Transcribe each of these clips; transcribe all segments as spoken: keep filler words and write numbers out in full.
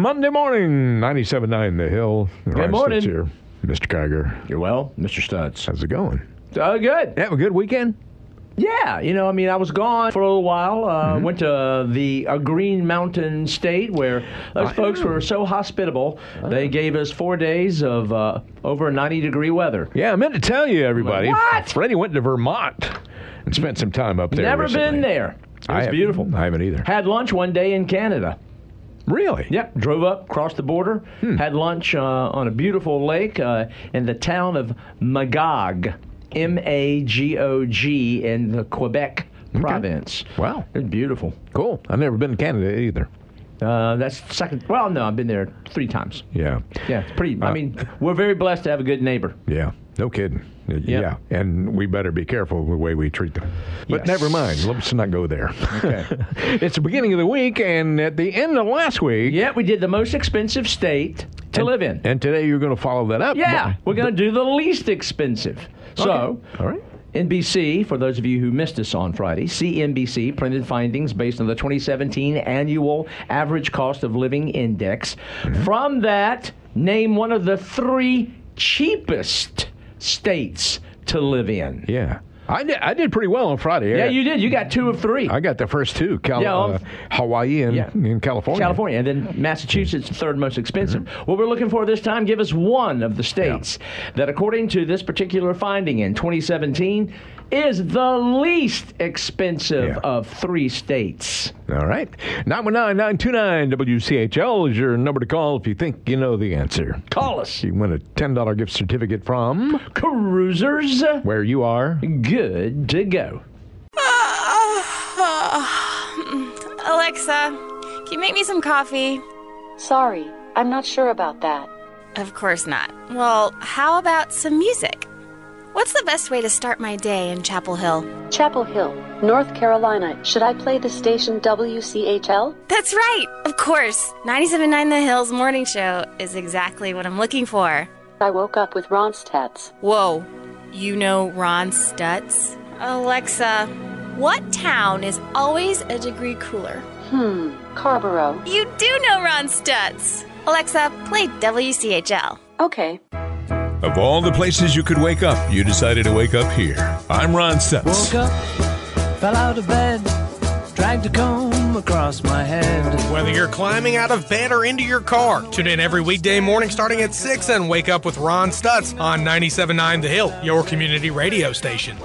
Monday morning, ninety-seven point nine The Hill. Good Ryan morning. Stutz here. Mister Kiger. You're well, Mister Stutz. How's it going? Uh, good. You have a good weekend? Yeah, you know, I mean, I was gone for a little while. Uh, Mm-hmm. Went to uh, the uh, Green Mountain State where those I folks know. were so hospitable. They gave us four days of uh, over ninety degree weather. Yeah, I meant to tell you, everybody. What? Freddie went to Vermont and spent some time up there Never recently. been there. It I was haven't- beautiful. I haven't either. Had lunch one day in Canada. Really? Yep, drove up, crossed the border, Hmm. had lunch uh, on a beautiful lake uh, in the town of Magog, M A G O G, in the Quebec province. Wow. It's beautiful. Cool. I've never been to Canada either. Uh, that's second. Well, no, I've been there three times. Yeah. Yeah, it's pretty. I Uh, mean, we're very blessed to have a good neighbor. Yeah. No kidding. Uh, Yeah. And we better be careful with the way we treat them. But Yes. never mind. Let's not go there. Okay. It's the beginning of the week, and at the end of last week. Yeah, we did the most expensive state to and, live in. And today you're going to follow that up. Yeah, But- we're going to do the least expensive. So, Okay. All right. N B C, for those of you who missed us on Friday, C N B C printed findings based on the twenty seventeen Annual Average Cost of Living Index. Mm-hmm. From that, name one of the three cheapest states to live in. Yeah. I did, I did pretty well on Friday. Yeah, I, you did. You got two of three. I got the first two, Cal- Yeah, uh, Hawaii and yeah. in California. California, and then Massachusetts, the third most expensive. What we're looking for this time, give us one of the states that, according to this particular finding in twenty seventeen, is the least expensive Yeah. of three states. All right. nine one nine, nine two nine, W C H L is your number to call if you think you know the answer. Call us. You win a ten dollars gift certificate from Cruisers, where you are. good to go. Alexa, can you make me some coffee? Sorry, I'm not sure about that. Of course not. Well, how about some music? What's the best way to start my day in Chapel Hill? Chapel Hill, North Carolina. Should I play the station W C H L? That's right, of course. ninety-seven point nine The Hills Morning Show is exactly what I'm looking for. I woke up with Ronstadts. Whoa, you know Ron Stutz? Alexa, what town is always a degree cooler? Hmm, Carborough. You do know Ron Stutz. Alexa, play W C H L. Okay. Of all the places you could wake up, you decided to wake up here. I'm Ron Stutz. Woke up, fell out of bed, dragged a comb across my head. Whether you're climbing out of bed or into your car, tune in every weekday morning starting at six and wake up with Ron Stutz on ninety-seven point nine The Hill, your community radio station.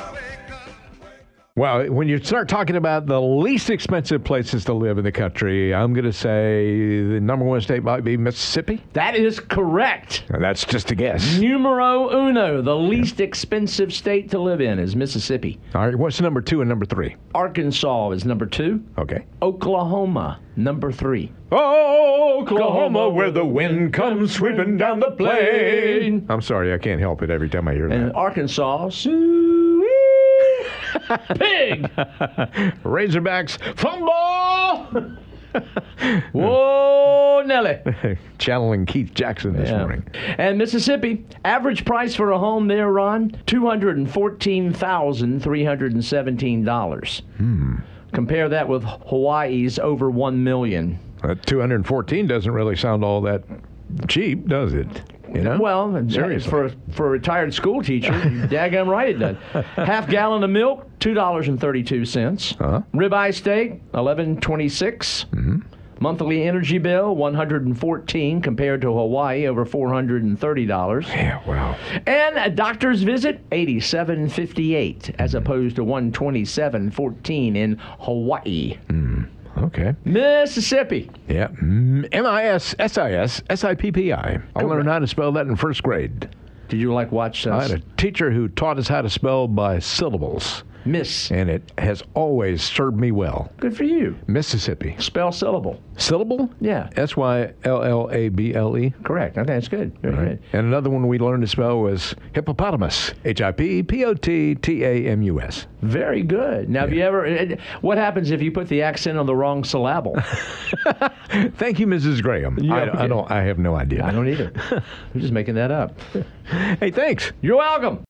Well, when you start talking about the least expensive places to live in the country, I'm going to say the number one state might be Mississippi. That is correct. And that's just a guess. Numero uno, the least expensive state to live in is Mississippi. All right. What's number two and number three? Arkansas is number two. Okay. Oklahoma, number three. Oh, Oklahoma, where the wind comes sweeping down the plain. I'm sorry, I can't help it every time I hear And that. Arkansas, Soo-wee, pig. Razorbacks, fumble! Whoa, Nelly. Channeling Keith Jackson this Yeah. morning. And Mississippi, average price for a home there, Ron, two hundred fourteen thousand three hundred seventeen dollars. Hmm. Compare that with Hawaii's over one million dollars. Uh, two hundred fourteen doesn't really sound all that cheap, does it? You know? Well, Seriously. for, for a retired school teacher, daggum right it does. Half gallon of milk, two dollars and thirty-two cents. Uh-huh. Ribeye steak, eleven twenty-six. Mm-hmm. Monthly energy bill, one hundred fourteen compared to Hawaii, over four hundred thirty dollars. Yeah, wow. And a doctor's visit, eighty-seven fifty-eight, as opposed to one twenty-seven fourteen in Hawaii. Okay. Mississippi. Yeah. Mm, M I S S I S S I P P I. I learned how to spell that in first grade. Did you like watch I uh, had a teacher who taught us how to spell by syllables, Miss? and it has always served me well. Good for you. Mississippi. Spell syllable. Syllable? Yeah. S Y L L A B L E. Correct. I think that's good. Very Right. good. And another one we learned to spell was hippopotamus. H I P P O T T A M U S. Very good. Now, have you ever? it- What happens if you put the accent on the wrong syllable? Thank you, Missus Graham. Yeah, I, okay. I don't. I have no idea. I don't either. I'm just making that up. Hey, thanks. You're welcome.